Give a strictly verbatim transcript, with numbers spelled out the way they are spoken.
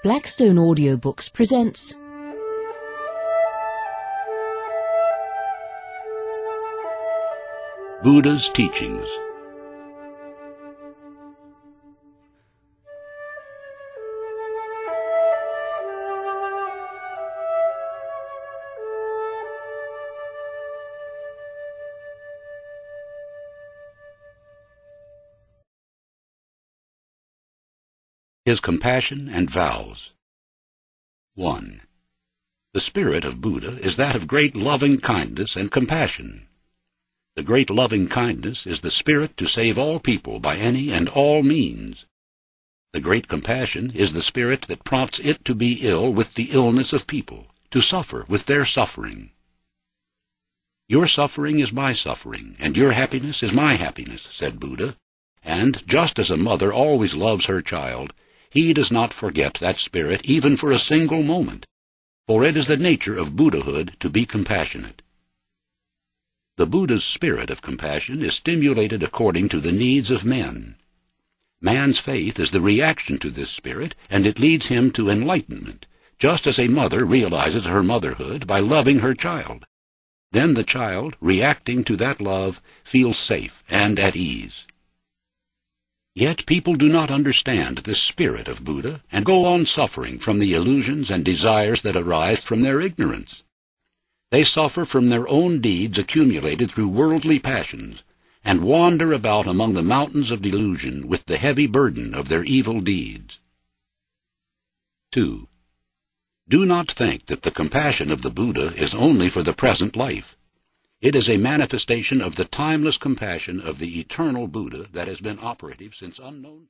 Blackstone Audiobooks presents Buddha's Teachings. His Compassion and Vows. one. The spirit of Buddha is that of great loving kindness and compassion. The great loving kindness is the spirit to save all people by any and all means. The great compassion is the spirit that prompts it to be ill with the illness of people, to suffer with their suffering. Your suffering is my suffering, and your happiness is my happiness, said Buddha, and just as a mother always loves her child, he does not forget that spirit even for a single moment, for it is the nature of Buddhahood to be compassionate. The Buddha's spirit of compassion is stimulated according to the needs of men. Man's faith is the reaction to this spirit, and it leads him to enlightenment, just as a mother realizes her motherhood by loving her child. Then the child, reacting to that love, feels safe and at ease. Yet people do not understand this spirit of Buddha, and go on suffering from the illusions and desires that arise from their ignorance. They suffer from their own deeds accumulated through worldly passions, and wander about among the mountains of delusion with the heavy burden of their evil deeds. two. Do not think that the compassion of the Buddha is only for the present life. It is a manifestation of the timeless compassion of the eternal Buddha that has been operative since unknown